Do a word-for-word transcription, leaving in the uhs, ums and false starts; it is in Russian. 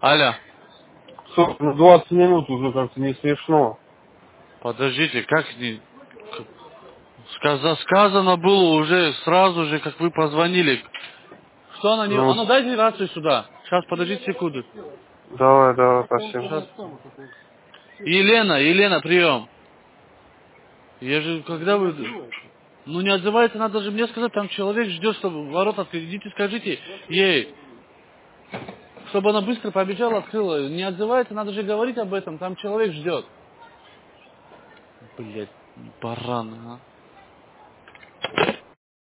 Алло. Ну, двадцать минут уже как-то не смешно. Подождите, как не... Сказа... Сказано было уже сразу же, как вы позвонили. Что она не... А Ну, ну дайте рацию сюда. Сейчас, подождите секунду. давай, давай, спасибо. Сейчас. Елена, Елена, прием. Я же, когда вы... Ну не отзывается, надо же мне сказать, там человек ждет, чтобы ворота открыть. Идите, скажите ей, чтобы она быстро побежала, открыла. Не отзывается, надо же говорить об этом, там человек ждет. Блять, баран, а.